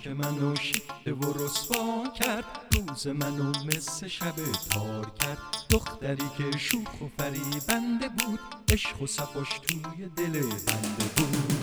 که منو شیفته و رسوا کرد، روز منو مثل شب تار کرد. دختری که شوخ و فریبنده بود، عشق و صفاش توی دل بنده بود.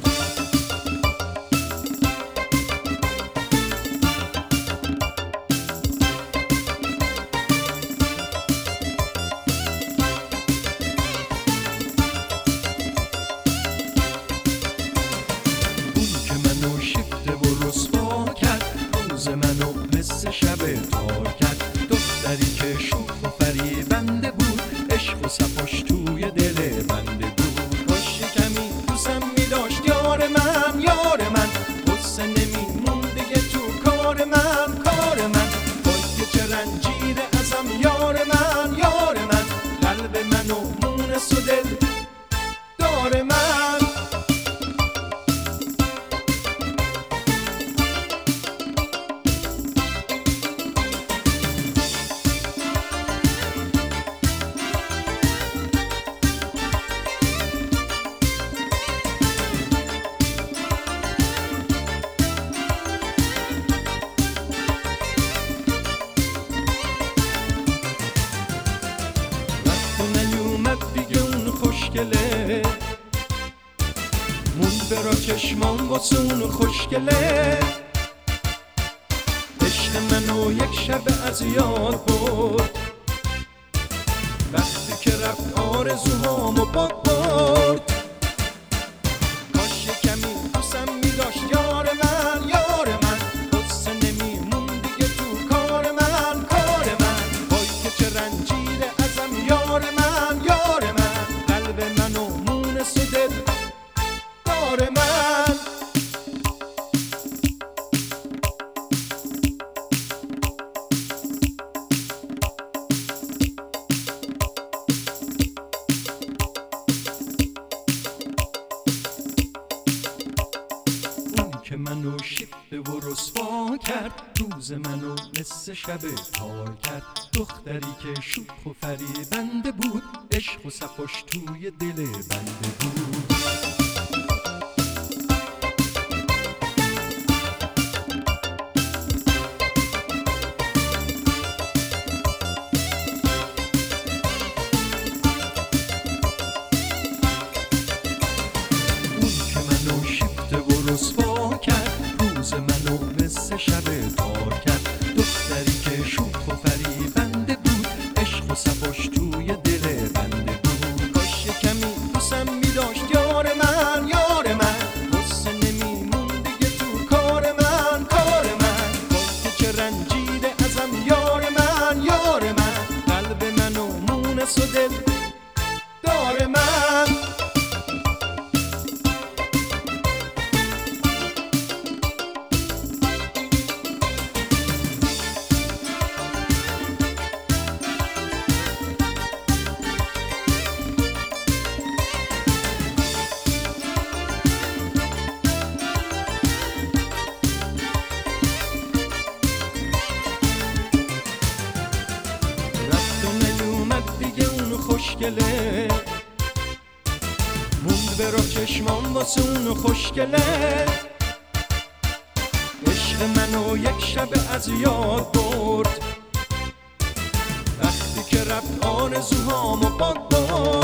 منو مثل شب تار کرد، دختری که شوخ و فریبنده بود، عشق و صفاش توی دل بنده بود. کاش کمی دوستم می‌داشت یار من، یار من، غصه نمی‌مون دیگه تو کار من، کار من. وای که چه رنجیده ازم یار من، یار من، قلب منو مونس و دل دار من. دیگه اون خوشگله مون برا چشمان واسه اون خوشگله. عشق منو یک شب از یاد برد، وقتی که رفت آرزوهامو باد برد. کاش کمی دوستم می‌داشت یار من، یار من، غصه نمی‌مون دیگه تو کار من، کار من. وای که چه رنجیده ازم یار من، یار من، قلب منو مونس و دل دار من. اون که منو شیفته و رسوا کرد، روز منو مثل شب تار کرد. دختری که شوخ و فریبنده بود، عشق و صفاش توی دل بنده بود. اون که منو شیفته و رسوا کرد، روز منو مثل شب تار کرد. دختری که شوخ و فریبنده بود، عشق و صفاش توی دل بنده بود. کاش کمی دوستم می‌داشت یار من، یار من، غصه نمی‌مون دیگه تو کار من، کار من. وای که چه رنجیده ازم یار من، یار من، قلب منو مونس و دل دار من. خوشگله موند برا چشمان واسه اون خوشگله. عشق منو یک شب از یاد برد، وقتی که رفت آرزوهامو باد برد.